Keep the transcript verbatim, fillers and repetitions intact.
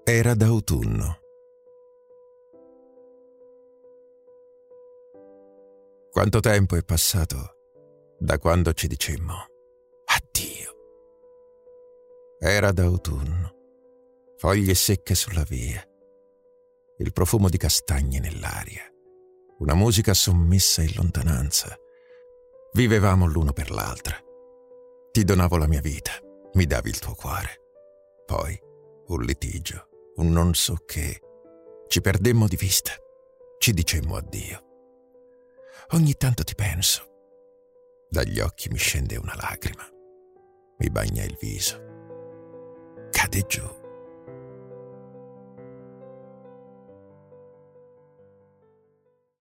Era d'autunno. Quanto tempo è passato da quando ci dicemmo addio. Era d'autunno, foglie secche sulla via, il profumo di castagne nell'aria, una musica sommessa in lontananza. Vivevamo l'uno per l'altra. Ti donavo la mia vita, mi davi il tuo cuore. Poi un litigio, un non so che. Ci perdemmo di vista, ci dicemmo addio. Ogni tanto ti penso. Dagli occhi mi scende una lacrima, mi bagna il viso, cade giù.